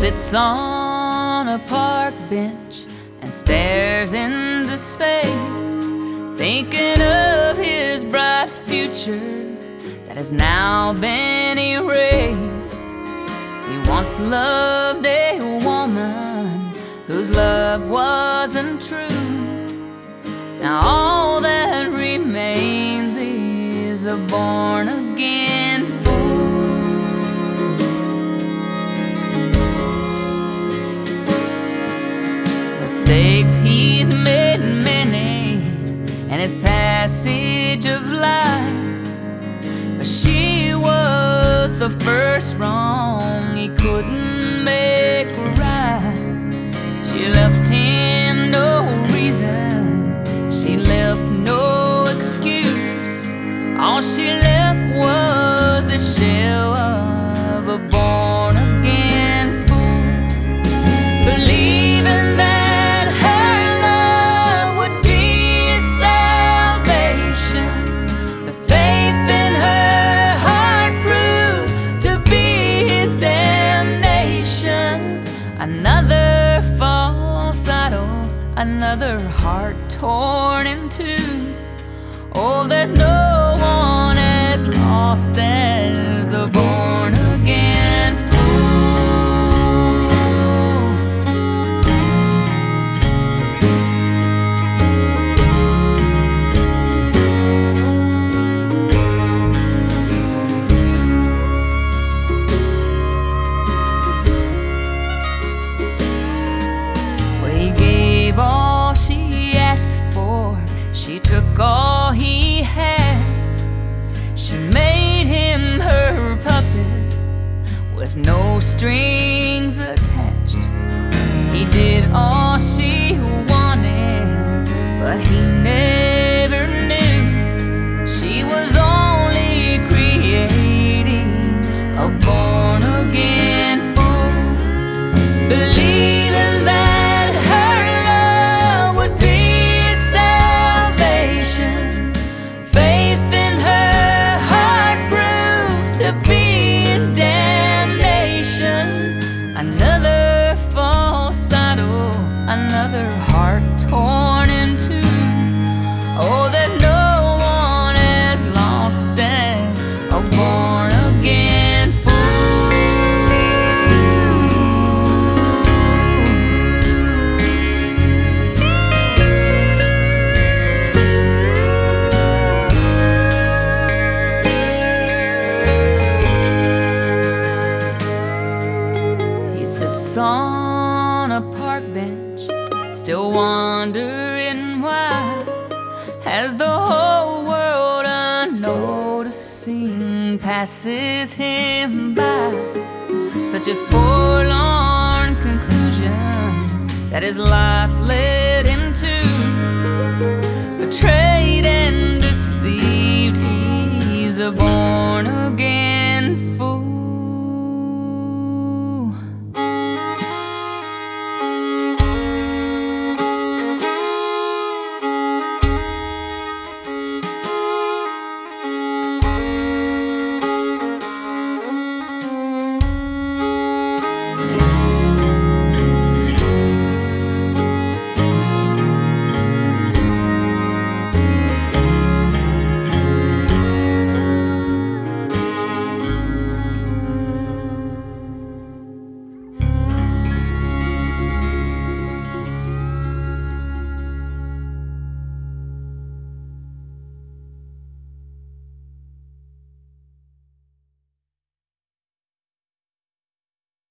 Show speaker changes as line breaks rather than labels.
sits on a park bench and stares into space, thinking of his bright future that has now been erased. He once loved a woman whose love wasn't true. Now all that remains is a born-again fool. Mistakes he's made many in his passage of life, but she was the first wrong he couldn't make right. She left him no reason, she left no excuse. All she left was the shell of a born-again fool, believing that her love would be his salvation. The faith in her heart proved to be his damnation. Another false idol, another heart torn in two. Oh, there's no one as lost as a born-again fool. Well, he gave all she asked for, she took all he had. She made him her puppet with no strings attached. He did all she wanted, but he never knew she was only creating a born-again fool, believing that her love would be his salvation. Faith in her heart proved to be his damnation. Another false idol, another heart torn in two. Oh, there's no one as lost as a born-again fool. He sits on a park bench, still wondering why, as the whole world unnoticing passes him by. Such a forlorn conclusion that his life led him to. Betrayed and deceived, he's a born-again